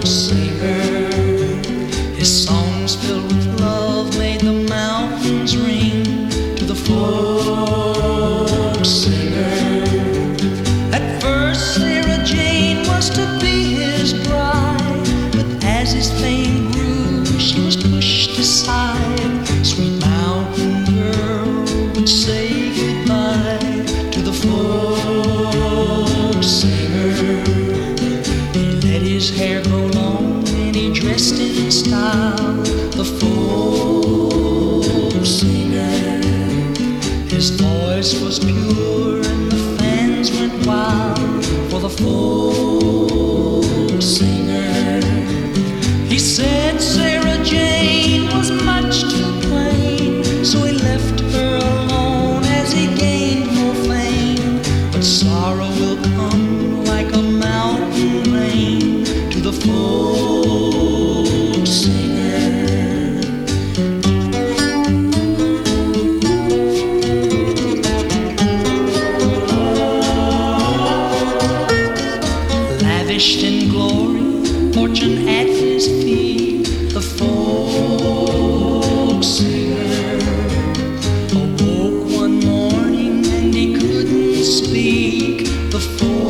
singer. His songs filled with love made the mountains ring to the folk singer. At first Sarah Jane was to be his bride, but as his fame grew she was pushed aside. Sweet mountain girl would say goodbye to the folk singer. He let his hair grow long and he dressed in style, the folk singer. His voice was pure and the fans went wild for the folk singer. He said Sarah Jane was much too plain, so he left her alone as he gained more fame. But sorrow will come like a mountain rain to the folk singer. Lavished in glory, fortune at his feet, the folk singer awoke one morning and he couldn't speak, the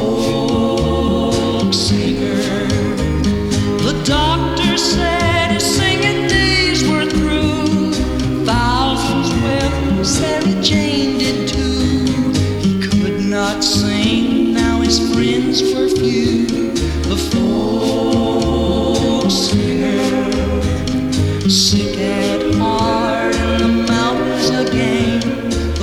folk singer. The doctor said his singing days were through. Thousands wept, Sarah Jane did too. He could not sing, now his friends were few, the folk singer. Sick at heart in the mountains again, the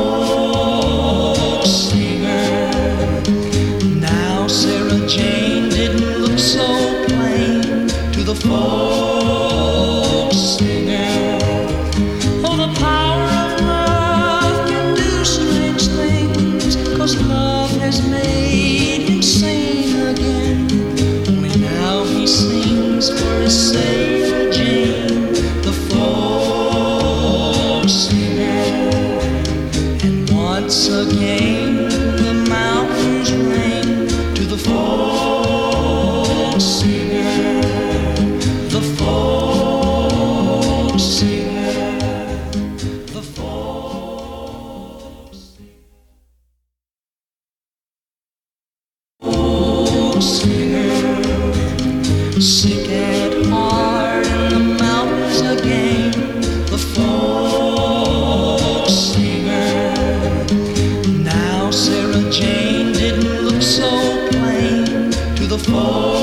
folk singer. Now Sarah Jane didn't look so plain to the folk singer. Oh, the power of love can do strange things, 'cause love has made him sane again. Only now he sings for his Sarah Jane, the folk singer. And once again the mountains ring to the folk singer, the folk singer, the folk singer. Sick at heart in the mountains again, the folk singer. Now Sarah Jane didn't look so plain to the folk